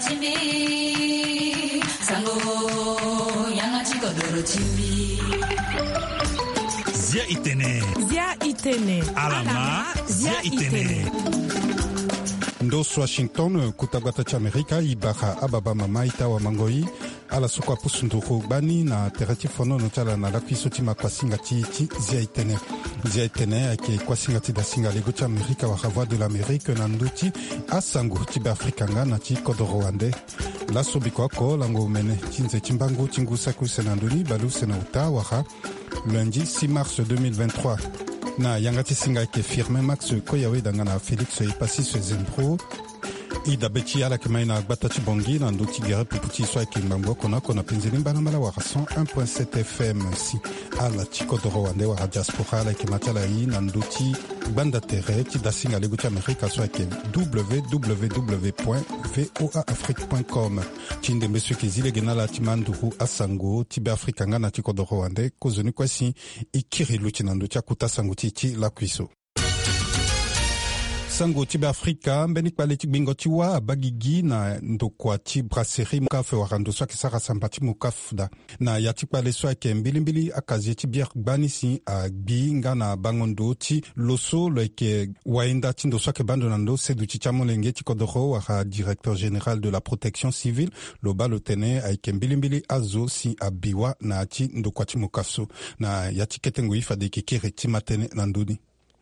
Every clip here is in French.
chimbi sango yanga chikodoro chimbi Zia itene alama zia itene Ndos Washington kutagwata cha Amerika ibaka ababa mama itawa mangoi ala sokwa pusunduru bani na terati fono notala na lakwiso tima kwa singati zia itene ake kwa singati da singa lego cha Amerika wa Voix de l'Amérique na nduti asangu tibe afrikanga na ti kodoro wande la sobiko ko lango mene tinze chimbangu tingusa kusenanduni balu sena uta waha lundi 6 mars 2023 na yangati singa ke firme Max Koyawe dangana Felix Ipassis Zembro ida beti ala kemaina batati bongi na ndoti gere puputi swa kimbango kona penzeni bana mala wa 101.7 FM si ala chikodoro wande wa diaspora la kematala yi na ndoti banda terre ti dasinga lego cha Amerika swa ke www.voaafrique.com tinde mbeswe ke zile genala timanduru asango tibe afrika ngana chikodoro wande kozoni kwasi ikiri luchi na ndoti akuta sango ti la kwiso sango tibe Afrika mbeni kwale tibingo tiwa bagigi na ndokwa ti brasserie mukafe warando swa kisara sambati mukafda na yati kwale swa ke mbilimbili akazie ti bière banisi a binga na bangondo ti loso leke waenda ti ndo swa ke bando nando sedu ti chamolenge ti kodoro wa directeur général de la protection civile lo balo tene a ke mbilimbili azo si a biwa na ti ndokwa ti mukaso na yati ketengo ifa de kekere ti matene nanduni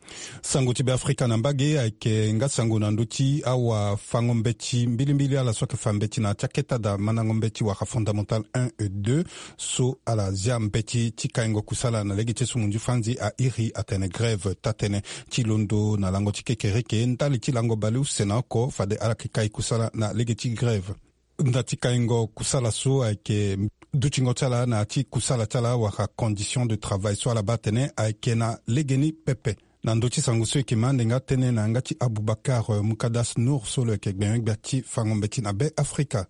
sango tibe Afrika na mbage ake nga sango na nduti awa fangombeti mbilimbili ala soke fambeti na chaketa da manangombeti waka fondamental 1 et 2 so ala zia mbeti tika ingo kusala na legi tesu munju fanzi a iri atene greve tatene chilondo na lango chikekereke ntali chilango balu senako fade ala kikai kusala na legi chi greve ndatika ingo kusala so ake duchingo chala na chi kusala chala waka condition de travail so ala batene ake na legeni pepe na ndoti sango so ekimande nga tene na ngati Abubakar Mukadas Nour solo ekegbenwek bati fangombeti na be Afrika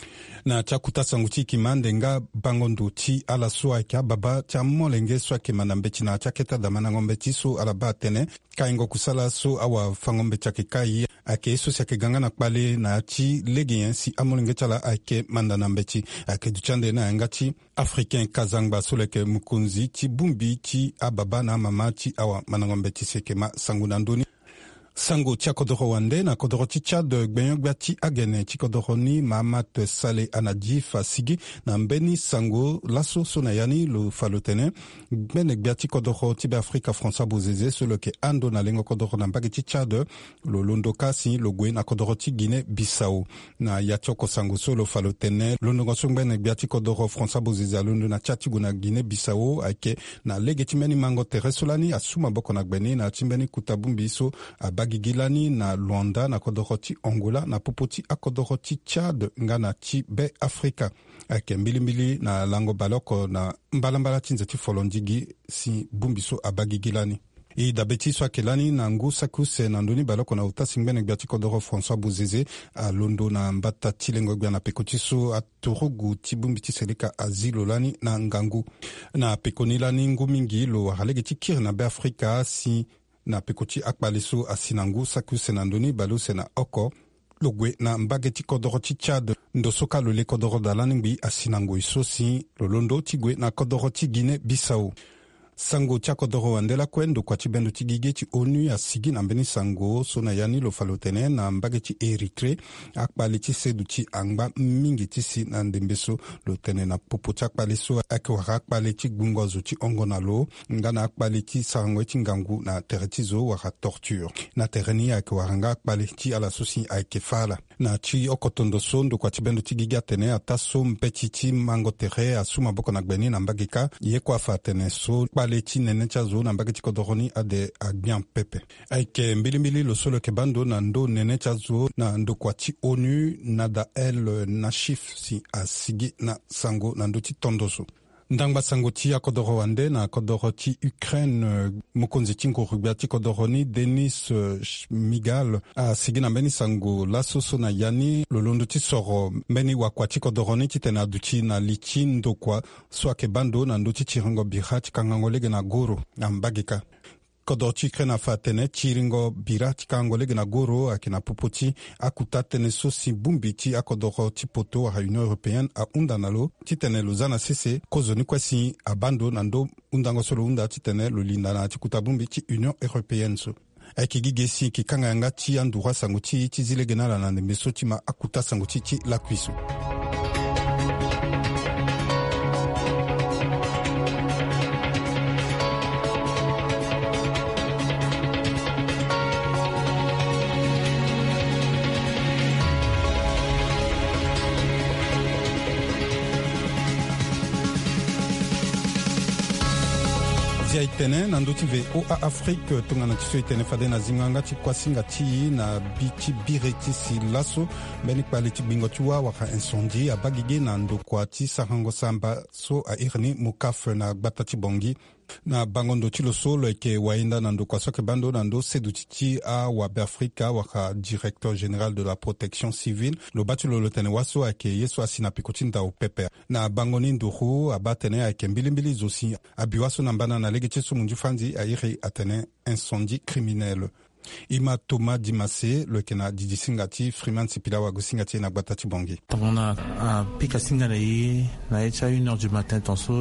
na chakuta sango ti kimande nga bango ndoti ala so aka baba cha molenge so akimana mbeti na chaketa da manangombeti so ala batene kaingo kusala so awa fangombeti akekai ake so sake ganga na kpale na ti legien si amolenge chala ake mandana mbeti ake duchande na ngati africain kazangba soleke mukunzi ti bumbi ti ababa na mama ti awa manangombeti sekema sangu nandoni sango tia kodoro wande na kodoro ti Tchad gbenyo gbati agene ti kodoro ni Mahamat Saleh Anadif asigi na mbeni sango laso sona yani lo falotene gbene gbati kodoro ti be Afrika François Bozeze solo ke ando na lengo kodoro na mbage ti Tchad lo londoka si lo gwe na kodoro ti Guinée Bissau na yatioko sango solo falotene londoka so gbene gbati kodoro François Bozeze londo na Tchad na Guinée Bissau ake na lege ti meni mango teresolani asuma boko na gbeni na timbeni kutabumbi so Gigilani na Luanda na kodoroti Angola na popoti akodoroti Tchad ngana ti be Afrika ake mbilimbili na lango baloko na mbalambala tinze ti folondigi si bumbiso abagigilani i dabeti so akelani na ngu sakuse na ndoni baloko na utasi ngbene gbati kodoro François Bozeze a londo na mbata tilengo gbana pekoti so aturugu ti bumbi ti seleka azilolani na ngangu na pekonilani ngu mingi lo halege ti kir na be Afrika si na pekoti akpaliso asinangu sakuse na ndoni balu sena oko logwe na mbageti kodoro ti Tchad ndosoka lole kodoro dalani ngbi asinangu isosi lolondo tigwe na kodoro ti Guinée Bissau sango tia kodoro wandela kwendo kwa chibendo tigige ti ONU asigi na mbeni sango sona yani lo falotene na mbage ti Eritrea akpali ti sedu ti angba mingi ti si na ndembeso lo tene na popo ti akpali so ake waka akpali ti gbungozo ti ongo na lo nga na akpali ti sarango ti ngangu na tere ti zo waka torture na tere ni ake waranga akpali ti ala so si ayeke fala na ti okotondo so ndo kwa chibendo tigige atene ata so mpeti ti mango tere asuma boko na gbeni na mbage ka ye kwa fa atene so le ti nene tia zo na mbage ti kodoroni ade agbian pepe ayeke mbilimbili lo solo ke bando na ndo nene tia zo na ndokua ti ONU nada el nashif si asigi na sango na ndo ti tondo so ndangba sango ti akodoro wande na kodoro ti Ukraine mokonzi ti nguru gbia ti kodoroni Denis Shmyhal asigi na mbeni sango laso so na yani lo londo ti soro mbeni wakua ti kodoroni ti tene aduti na li ti ndokua so ayeke bando na ndö ti tiringo bira ti kangango lege na goro na mbage ka kodorchi krena fa tene chiringo bira tikangole gena goro akina popoti akuta tene sosi bumbi ti akodoro tipoto a Union Européenne a undanalo titene luzana sese kozoni kwasi abando nando undango solo unda titene lulindana tikuta bumbi ti Union Européenne so akigigesi kikanga yanga ti andura sanguti ti zilegenala na meso ti ma akuta sanguti ti la kuiso. Itene na ndoti ve o a Afrique tongana tiso itene fade na zinganga ti kwasinga ti na biti bireti si laso beni pale ti bingo tiwa waka incendie a bagige na ndokwa ti sahango samba so a irni mukaf na gbata ti bongi na bangondo ti lo solo ke wainda na ndokwa soke bando na ndo sedu ti a wa Afrika waka directeur général de la protection civile lo batu lo tene waso ake yeso asina pikotinda o pepe na bangoni nduru abatene ake mbilimbili zosi abiwaso na mbana na lege so munju fanzi airi atene incendie criminel. Ima Thomas Dimase le kena didi singati Freeman Sipila wa gusingati na batati bongi. On a un pic à Singalai na echa 1h du matin tonso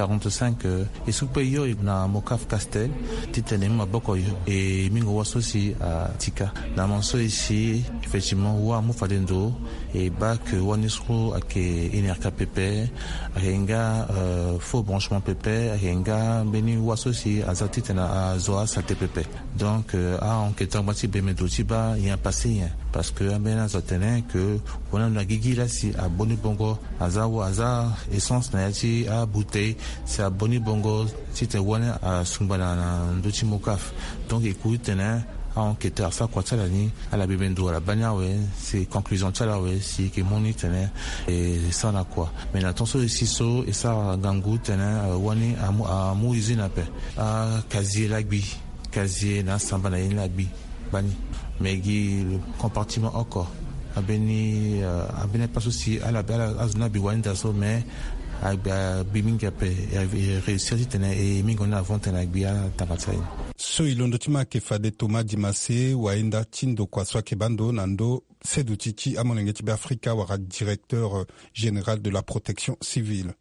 1h45 et sous payo na Mokaf Castel titene ma boko et mingo waso si à Tika na monso ici effectivement wa mu falendo et bac wanisro ake inerka pepe arenga faux branchement pepe arenga beni waso si azatitena a zoa salte pepe donc enquêteur bati bemedo tiba y a passé parce que amena zotene que on a gigi là si a boni bongo azawa aza essence na yati a bouteille c'est a boni bongo si te wana a sumbana na ndoti mokaf donc écoute na a enquêteur fa quoi ça la ni à la bemendo la banyawe c'est conclusion ça là ouais si que moni tene et ça na quoi mais attention ici so et ça gangu tene wani a mu usine pe a casier lagbi casier na samba na yin lagbi bani mais le compartiment encore abeni pas aussi à la azuna biwanda so mais biminga pe réussir tena et mingona avant tena bia tabatsain so ilondo tima ke fade Thomas Dimase waenda tindo kwa swake bando nando sedutichi amonengeti be Afrika wa directeur général de la protection civile.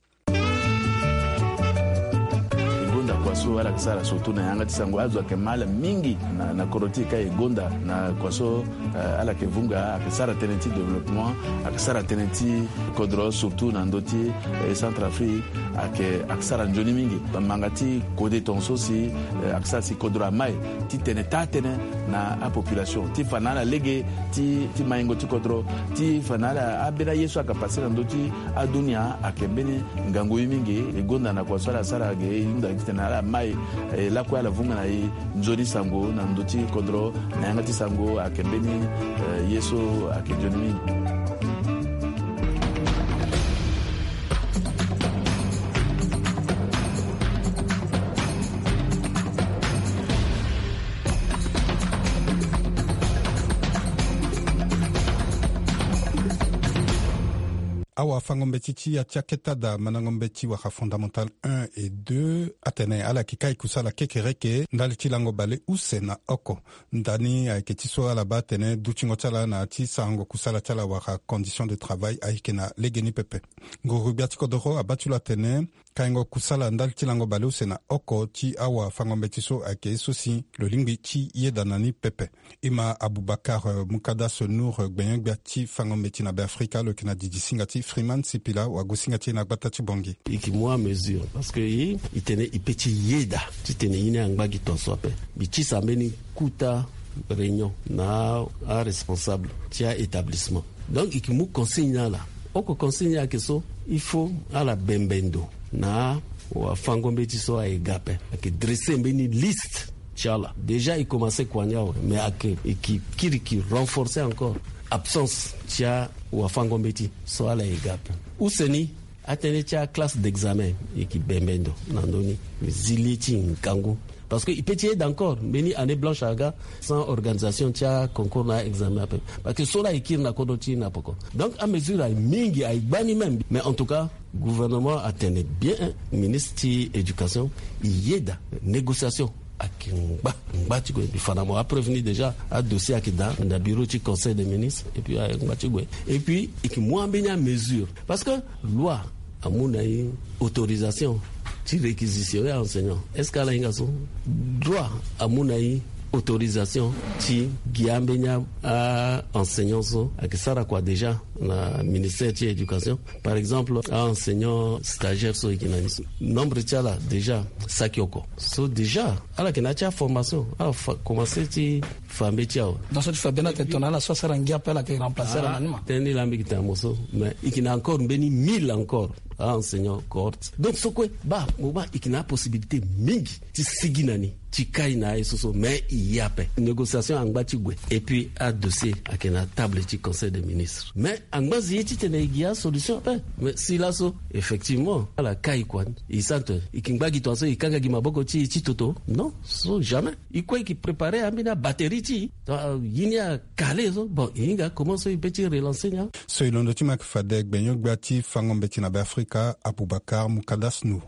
Kwaso ala kisara surtout na yanga tisango azwa kemala mingi na korotika egonda na kwaso ala kevunga akisara tenenti développement akisara tenenti kodro surtout na ndoti Centrafrique akisara njoni mingi mangati kode tonso si akisara si kodro mai ti tenetane na a population ti fanala lege ti maingo ti kodro ti fanala abera yeso akapasi na ndoti adunia akembeni ngango mingi egonda na kwaso ala sara ge inda kitena mai la kwa la vunga na nzori sango na ndoti kodro na yangati sango akembeni yeso akenjoni. Awa fangombetichi ya tiaketada manangombeti waka fondamental 1 et 2 atene ala kikai kusala kekereke ndali chilango bale use na oko ndani aiketiso ala batene duchingo chala na ati sango kusala chala waka condition de travail aikena legeni pepe ngorubiati kodoro abatula tene kaingo kusala ndali chilango bale use na oko ti awa fangombetiso ake sosi le lingbi ti yedanani pepe ima Abubakar Mukada Sonur gbenyangbiati fangombeti na be Afrika le kena didi singati Freeman Sipila wa gusingati na batati bongi ikimwa mesure parce que itene ipeti yeda titene ine angbagi tonsope bichi sambeni kuta réunion na a responsable tia établissement donc ikimu consigne là oko consigne que so il faut à la bembendo na wa fangombeti so a egape que dresser mbeni liste Tchala. Déjà, il commençait Kwanyao, mais qui renforçait encore absence tia ou Fangombeti, so à la egap. Ou seni, attené tia classe d'examen, et qui bembendo, nandoni, ziliti nkangu. Parce que il peut y être encore, meni année blanche aga, sans organisation tia concours na examen. Parce que sola ikir na kodoti na poko. Donc, à mesure, mingi, à bani même. Mais en tout cas, gouvernement a tenu bien, ministre de l'éducation, il y a des négociations Ngba Chigwe Fanamo a prévenu déjà à dossier Akida dans le bureau du conseil des ministres et puis Ngba Chigwe et puis moi bien mesure parce que loi à mon autorisation tu réquisitionner enseignant est-ce qu'à la droit à mon autorisation ti giambenya a enseignant so akisara kwa déjà na ministère de l'éducation par exemple a enseignant stagiaire so ikinani nombre tiala déjà sakioko so déjà ala kenacha formation a commencer ti fambe tiao dans cette fabena que ton ala so sera ngia pela que remplacer la manima teni lambi kitamoso mais ikina encore mbeni 1000 encore a enseignant cohorte donc so quoi ba moba ikina possibilité mingi ti siginani ti kaina esoso mais il y a pas négociation en Ngbatigwe et puis à dossier à la table du conseil des ministres mais en Ngbazi ti tene gia solution pas mais si là so effectivement à la kai kwan il sente ikingbagi to so ikanga gi maboko ti toto non so jamais il quoi qui préparer amina batterie ti yinia calé so bon inga comment so petit relancer nya so ilondo ti makfadek benyo gbati fangombe ti na Afrika Abubakar Mukadas Nour.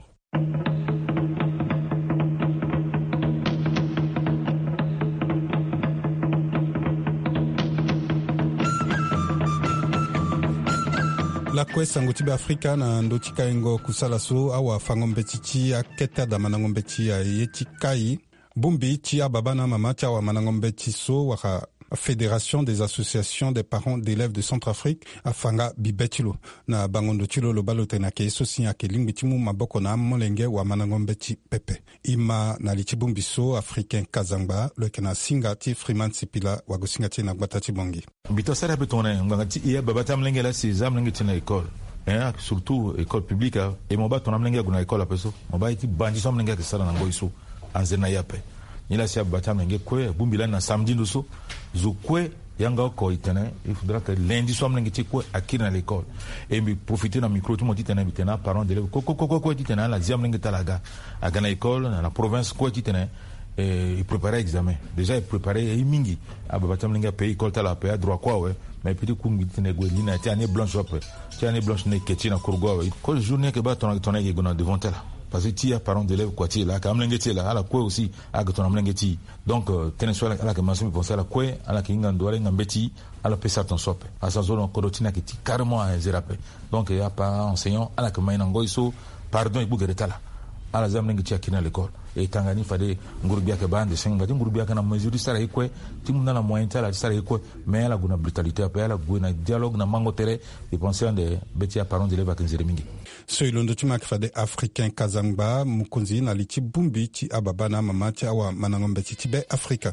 La kwe sangotibe Afrika na ndotika ingo kusala so awa fangombeti ti aketa da manangombeti ya yeti kai bumbi ti ababa mama ti awa manangombeti so waka Fédération des associations des parents d'élèves de Centrafrique afanga bibetilo na bangondo tilo lo balote na ke so sinya ke lingitimu maboko na molenge wa manangombeti pepe ima na lichibumbiso africain kazangba le kena singati Freeman Sipila wa gosingati na gbatati bongi bito sara betone ngangati iya babata mlenge la seza mlenge tina école surtout école publique et moba tona mlenge guna école apeso moba iti bandi so mlenge ke sara na ngoiso anzena yape nila sia babata mlenge kwe bumbila na samedi ndoso zukwe yanga ko itene il faudra que lundi soit mlenge ti kwe akiri na l'école et mi profiter na micro tout mo titene bitena parents d'élèves ko titene la ziam mlenge talaga aga na école na province ko titene et il préparait examen déjà il préparait mingi abata mlenge pays école tala pays droit quoi ouais mais petit coup mitene gwelina ti année blanche après ti année blanche ne keti na kurgo ouais ko journée que ba ton gona devant tela parce que tia parents d'élèves quoi ti là ka mlenge ti là ala ko aussi aga ton mlenge ti donc tenez soit ala que masu penser la ko ala ki ngandore ngambeti ala pesa ton sope asa zone ko dotina ki ti carrément à zérape donc il y a pas enseignant ala que maina ngoiso pardon et bugere là ala zamlenge ti akina l'école et tangani fade ngurubia ke bande senga ngurubia kana mesure sara ikwe timuna na moyen tala sara ikwe mais la guna brutalité après la guna dialogue na mango tere et penser de betia parents d'élèves à kinzere mingi so ilondo tuma kfade africain kazangba mukunzi na liti bumbi ti ababana mama ti awa manangombe ti be Afrika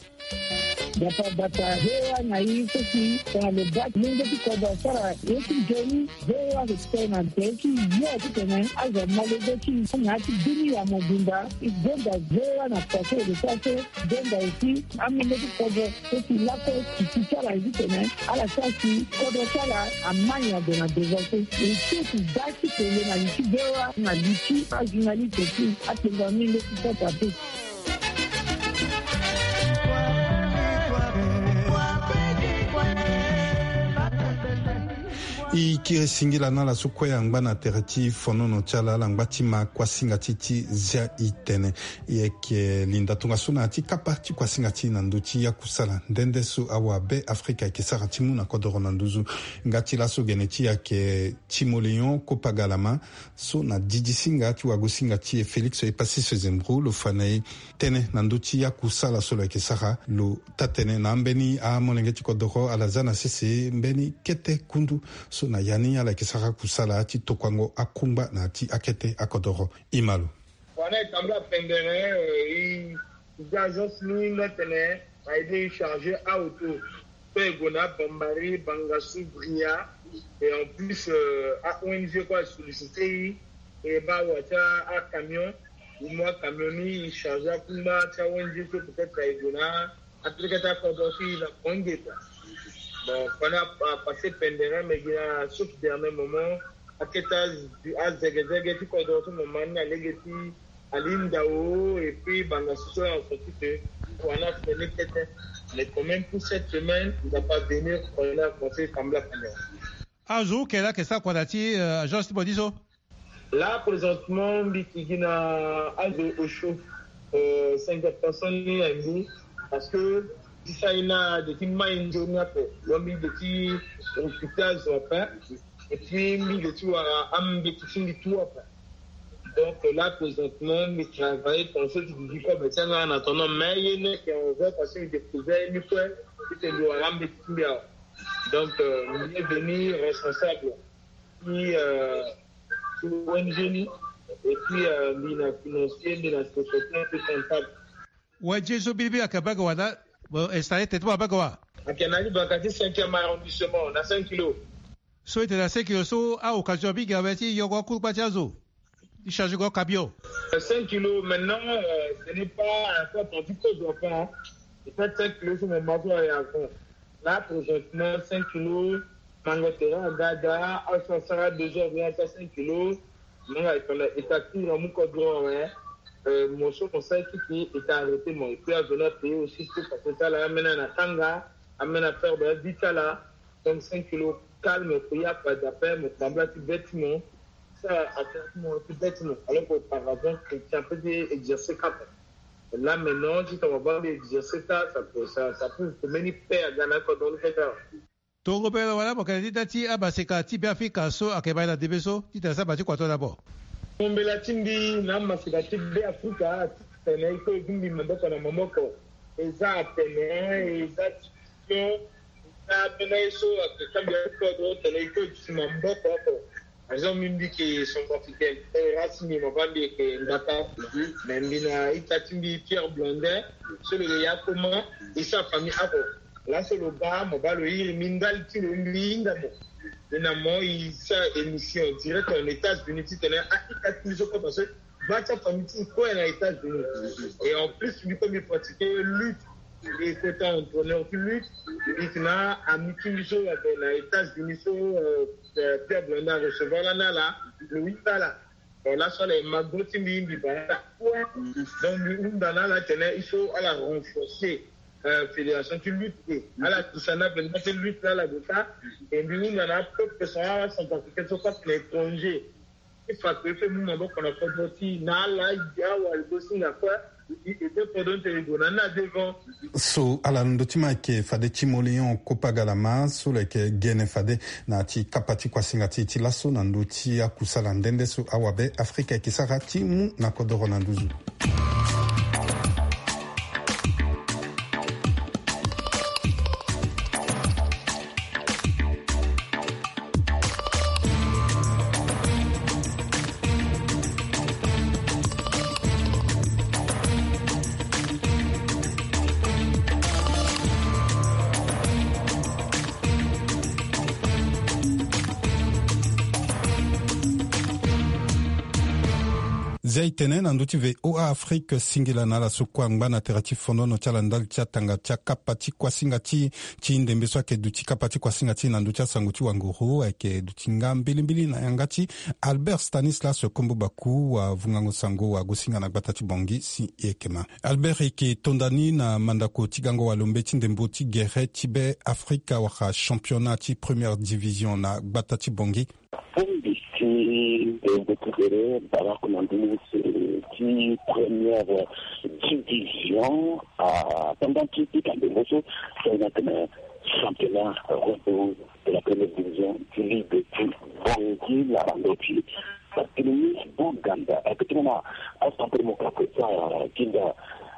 Data hewa na hii sisi kwa lebaki mingi tuko basara yetu jeni hewa kutena teki yote tena aza malebeki ngati dini ya mobimba igenda hewa na pase de pase denda ici amene tuko sisi lako kichara hivi tena ala sasi kodo sala amanya de na devote ici daki tele na ici hewa na ici ajinalite tu atenga mingi tuko papi ikire singila na la sukwe yangba na tereti fonono chala la ngbati ma kwa singati ti zia itene yeke linda tunga suna ti kapati kwa singati na nduti ya kusala ndende su awa be Afrika ke sarati mu na kodoro na nduzu ngati la so geneti yake Timoleon Kopagalama so na Didi Singa ti wago singati e Felix e pasi se zembru lo fanei tene na nduti ya kusala solo ke sara lo tatene na mbeni a monengeti kodoro ala zana sese mbeni kete kundu so na yani ala kisaka kusala ti tokwango akumba na ti akete akodoro imalo wana tambla pendere i agence ninga tene a été chargé à auto pegona bombari bangasu bria et en plus à ONG quoi sollicité et ba wata a camion moi camioni chargé à kumba ta ONG peut-être aigona appliquer kodoro la kongeta. Bon, on a passé pendant mais il a sauf dernier moment à Ketas à Zegezege qui quoi d'autre moment à Legeti à Lindao et puis Bangasso en sortie on a fait mais quand même pour cette semaine il va pas venir on a conseil comme la première. Azu kela que ça quoi dati agence Bodiso. Là présentement bitigina Azu au chaud 5 personnes ni parce que si ça il a des petits mains journée après l'homme des petits hôpital après et puis mis des tout à des petits tout après. Donc là présentement il travaille pour ceux qui disent quoi ben tiens en attendant mais il y a qu'on veut parce qu'il déposer une fois c'était le ram des petits bien. Donc il est venu responsable qui ONG et puis la financier de la société comptable. Ouais, Jésus Bibi akabaga wana installé tetwa bagawa. Akenali bakati 5e arrondissement, on a 5 kilos. So ite na 5 kilos so à occasion biga beti yogo kulpa chazo. Il charge go camion. 5 kilos maintenant ce n'est pas encore tendu que je prends. Il fait 5 kilos sur mon bateau et à fond. Là présentement 5 kilos Mangotera Dada, ça sera 2 heures bien 5 kilos. Non, il est actif dans mon code mon chef conseil qui est arrêté mon puis à venir payer aussi parce que ça là amène à Tanga amène à faire de vita là donc 5 kilos calme il y a pas d'appel mais semble petit bêtement ça attend mon petit bêtement alors qu'auparavant tu as peu d'exercer cap là maintenant si tu vas voir l'exercer ça peut mener paix à Ghana dans le fait Tongo pela wala mo kadi dati abaseka ti bia fi kaso akeba na debeso ti tasa ba ti kwato d'abord. Mbela tindi na masika ti be Afrika tene ko gumbi maboko na momoko eza tene eza tio na beneso akambia ko do tene ko mamboko ko azo mimbi ke son africain rasmi mabandi ke ndata membina itatimbi Pierre Blondin celui de Yakoma et sa famille ako. Là, c'est le gars, mon bas, il mindal, tu le minda, finalement, il s'est émission direct en États-Unis, tu tenais à 4 000 parce que Bacha famille, quoi, en États-Unis. Et en plus, lui, comme il pratiquait lutte, il était entraîneur qui lutte, il a amené Kimiso avec les États-Unis, Pierre Blondin recevoir là, le 8 là. Et là, sur les magots, il dit, donc, lui, dans là, il faut à la renforcer. Fédération qui lutte à la Toussana cette lutte là de ça et nous on a peu de personnes sont africaines sont pas l'étranger il faut que fait nous qu'on a fait aussi na là il y a ou aussi la quoi et de pendant que na devant so ala ndotima ke fade timoleon kopagalama so le ke gene fade na ti kapati kwa singati ti laso na ndoti akusala ndende so awabe Afrika ki sarati mu na kodoro na nduzu. Zaitene na nduti ve OA Afrique singila na la sukwangba na terati fondo no chala ndal tia tanga tia kapati kwa singati chi ndembeso ke duti kapati kwa singati na nduti sanguti wanguru ake duti ngambili na yangati Albert Stanislas Kombo Baku wa vungango sango wa gusinga na batati bongi si ekema Albert eke tondani na mandako tigango wa lombe ndembo ti gere tibe Afrika wa championnat première division na batati bongi récupérer Barak Nandoumous qui première division pendant qu'il était en démotion, c'est un championnat de la première division qui ligue de Bangui, la Randoti, parce que le ministre d'Ouganda, effectivement, à ce moment-là, qu'il a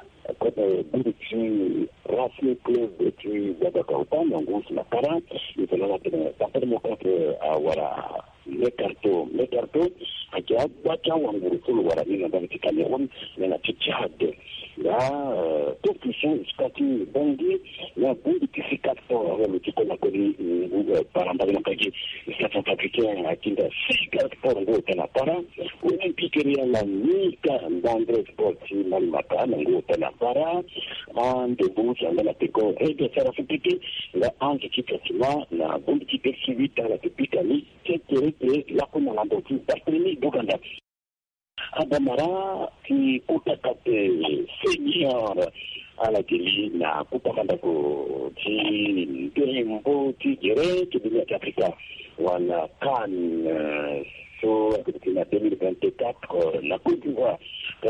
depuis Racing Club depuis Dabakautan, donc c'est la 40, il faut la avoir les cartons, qui a battu un gros Warani dans le Cameroun, mais la Tchad. Là, tout ce qui sont statuts bandits, il y a beaucoup de petits cartons, le petit qu'on a connu par exemple, les stations africaines, qui ont 6 cartons de Tanapara, Olympique Réal, Mika, d'André Sporti, Malimaka, Nango Tanapara, en debout, en la Péco, et de faire affecter la Ange qui facilement, la bonne qui est suivie à la Pépicali, qui est la commande d'Oki, parce que les Boganda. Adamara qui kutakate senior à la télé na kutakandako ti tembo ti gere ti dunia Afrika wana kan so en 2024 la Côte d'Ivoire quand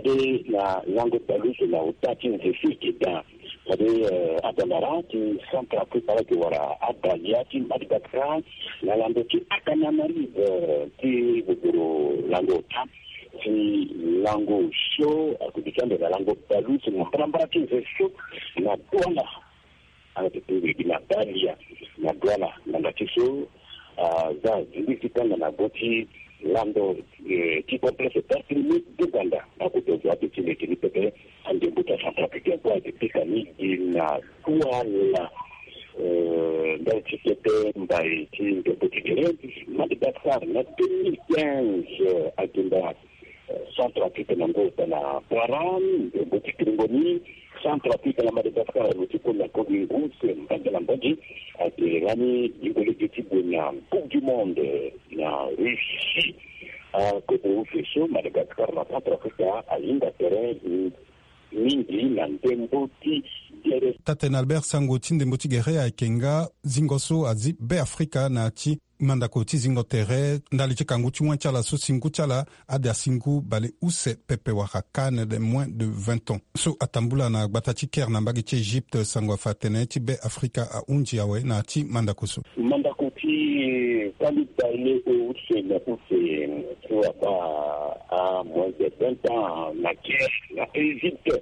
c'est la langue balou c'est la utati nzefiki da c'est adamara qui Centrafrique par que voilà Abalia qui Madagascar la langue qui Akanamarive qui buguru langue ta si langue show à côté de la langue balou c'est mon prambara qui show na douala avec la Dalia na douala na latiso za zilizikana na boti lando qui complète partie de Uganda à côté de la petite Kilipepe en début de Centrafrique pour être piquani na douala dans ce qui était by qui de petit Madagascar na 2015 à Kinda Centrafrique na ngota na Paran de Botikringoni Centrafrique na Madagascar le type de la Congo c'est Mbandela Mbandi a été rani du type de la Coupe du Monde na Russie à côté de Fesho Madagascar na Centrafrique a l'inda terrain mingi na Ndemboti Gere Taten Albert Sangoti Ndemboti Gere a Kenga Zingoso azi be Afrika na ati mandakoti zingotere ndali chikanguchi wanchala so singuchala ada singu bale use pepe wakakane de moins de 20 ans so atambula na gbatachi ker na mbagi chi Egypte sangwa fatene ti be Afrika a unji yawe na ati mandakoso mandakoti kali baile use na use kwa ba a moins de 20 ans na ker na Egypte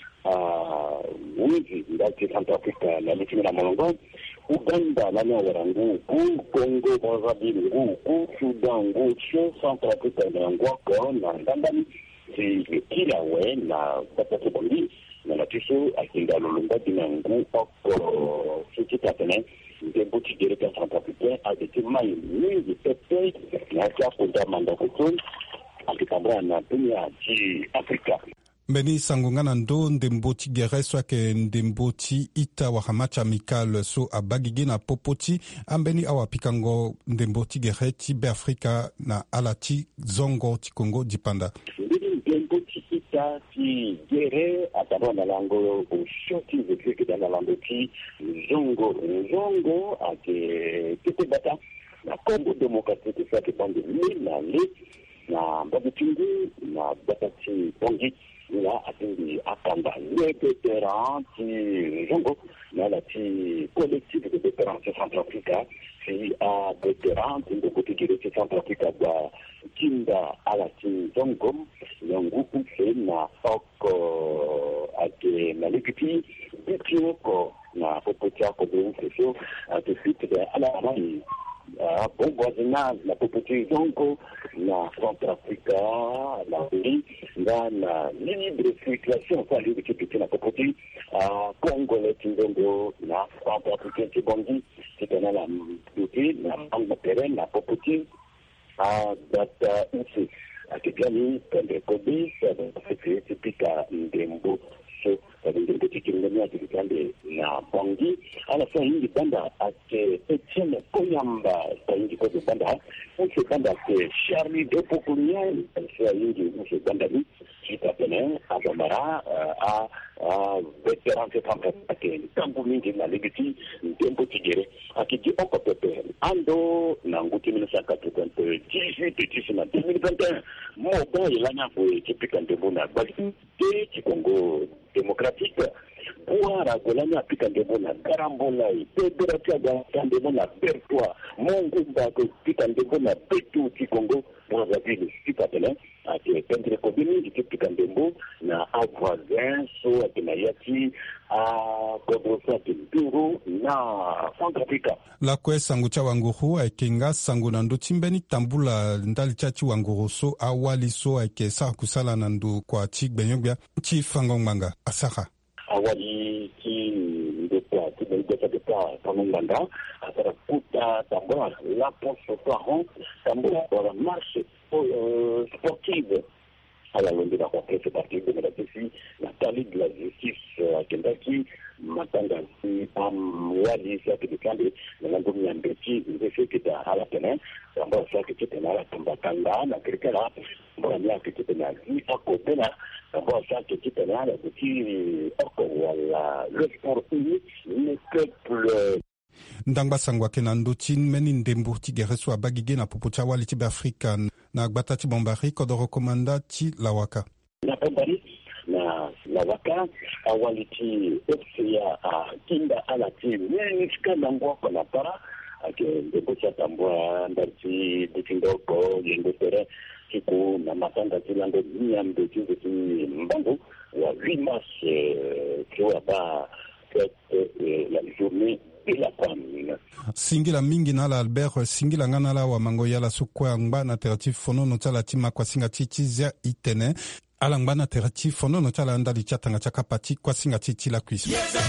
wizi ndaki Centrafrique na lichimi na molongo Uganda la Nyawarangu, Congo, Brazzaville, Sudan, Centrafrique, Ngwako, Ndandani, c'est le Kilawe, na Batatobondi, na Latiso, Akinda Lolumba, Dinangu, Oko, ce qui t'appelait, des boutiques directeurs centrafricains, avec des mailles, de Pepe, na Kapoda Mandakoto, avec Cambra, na Dunia, Africa. Beni sangungana ndo ndemboti gere swake ndemboti ita wahamacha amical so abagige na popoti ambeni awa pikango ndemboti gere ti be Afrika na alati zongo ti Congo dipanda. Ndemboti ita ti gere atabo na lango ushoti vekeke na lango ti zongo ake tete bata na Congo démocratique sa ke bande na le na babutingu na batati bongi là attendi akamba les vétérans qui jongo là la ti collectif de vétérans de Centrafrique si a vétérans de côté de Centrafrique da kinda ala ti jongo yangu c'est na oko ake na l'équipe ko na popotia ko de so de suite de ala mani bon voisinage la population zongo na Centrafrique la pays na libre circulation kwa libre kipiti na population Congo le Tindongo na Centrafrique Tibongi kitana la duty na banque terrain na population data usi akijani pende kodi c'est typique ndembo so ndembo tikingania tikande na bongi ala so hingi banda ake Etienne Koyamba hingi ko banda usi banda ke Charlie de Pokunyan so hingi usi banda ni kitapene azamara a veteran de Centrafrique kambu mingi na legiti ndembo tigere akiji oko pepe ando na nguti 1998 na 2021 moba ilanya ko typique ndembo na bali ti Congo démocratique pour la golanya pika ndembo na garambola pedra tia ndembo na bertwa mongumba ko pika ndembo na betu ti Congo Brazzaville sipatele ake pendre ko bini ti pika ndembo na avoisin so akinayati a kodrosa tinduru na Centrafrique la kwe sangu cha wanguru akenga sangu nando timbeni tambula ndali chachi wanguru so awali so ake sa kusala nando kwa ti gbenyobia ti fangongmanga asaka awali ki ndekwa ti ndekwa de pa fangongmanga atara puta tambula la poso paron tambula pour la marche sportive à la longue de la conquête partie de la défi la tali de la justice à Kendaki matanga si wali sa ke dikande na lango nyambeti ndese ke da ala tena amba sa ke tena la tambatanga na kirikala mbona ke tena ni akopena amba sa ke tena la petit oko wala le sport unique le peuple ndangba sangwa kena ndotin meni ndembo ti gereso abagige na popocha wali ti Afrika na gbata ti bombari ko do rekomanda ti lawaka na bombari na waka awaliti ya kinda alati nishika nango kona para ake ndekucha tambua ndarti dikindoko yengotere siku na matanga zilando nyambe kinzi mbangu wa 8 mars kwa ba la journée de la femme. Singila mingi na la Albert singila ngana la wa mango yala sukwa ngba na teratifu fono notala tima kwa singa chichizia itene ala ngba na teratifu fono notala andali chatanga chakapati kwa singa chichi la kuisu.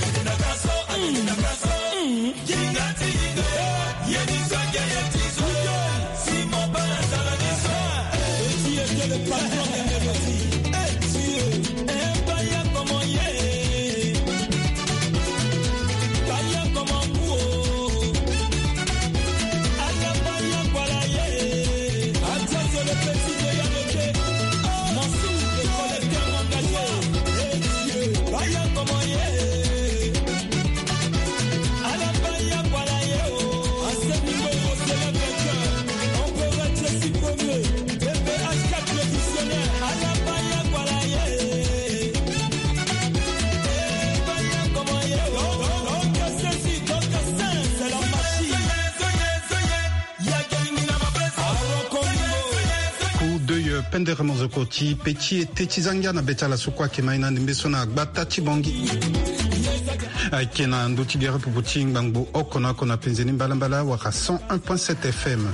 Pendere mozokoti peti etechizanga na betala sukwa kemaina ndimbeso na gbata chibongi kena nduti gere puputi ngbangu okona kona penzeni mbalambala waka 101.7 FM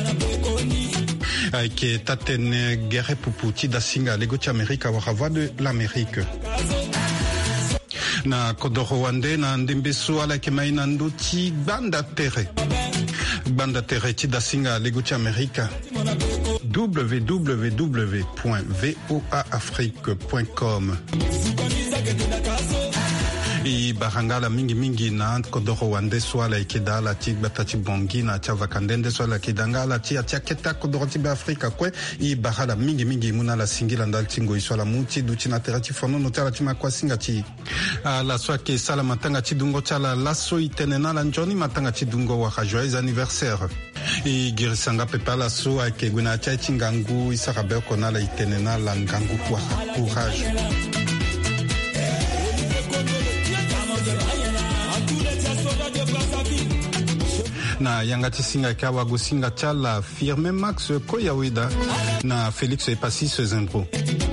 ke tatene gere puputi da singa legochi Amerika waka voix de l'Amérique na kodoro wande na ndimbeso ala kemaina nduti banda tere ti da singa legochi Amerika www.voaafrique.com i barangala mingi na kodoro wande swala ikidala ti batati bongi na cha vakandende swala kidangala ti atiaketa kodoro ti Afrika kwe i barala mingi muna la singila ndal tingo iswala muti duti na terati fono no tala ti makwa singa ti la swake sala matanga ti dungo chala laso itenena la njoni matanga ti dungo wa joyeux anniversaire i girisanga pepa la so ake guna cha tingangu isarabe kona la itenena la ngangu kwa courage na yangati singa kawa gusinga chala firme Max Koyawida na Félix Epassis Zembro.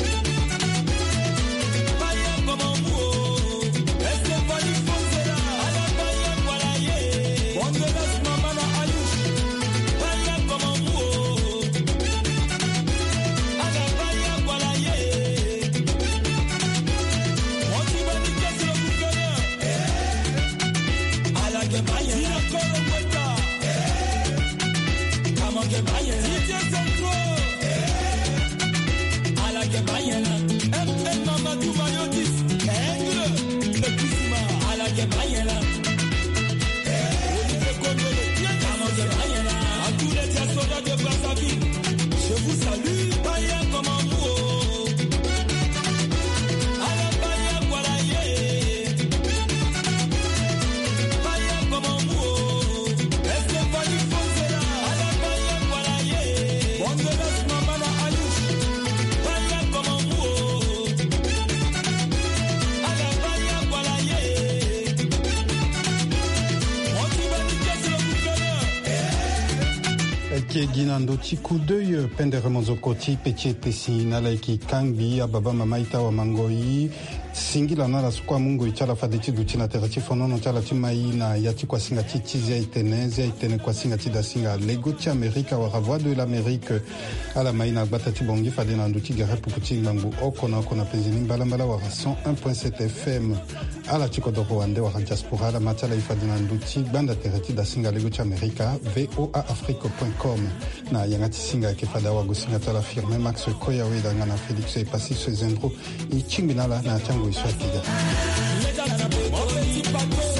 Ginando tiku d'œil pendere mozokoti peche tesi nala ki kangi ababa mamaita wa mangoi singila nala sukwa mungu ichala fadeti dutina terati fonono chala timai na yati kwa singa titizia itene kwa singa tida singa legochi Amerika wa voix de l'Amérique ala maina gbata tibongi fadena nduti gare puputi ngangu okona penzini mbalambala wa 101.7 FM ala tiko doko wande wa diaspora la matala ifadena nduti banda terati da singa legochi Amerika voaafrique.com na yangati singa ke fada wa gusinga tala firme Max Koyawida ngana Félix Epassis Zembro i chimbinala na chango iswa kiga.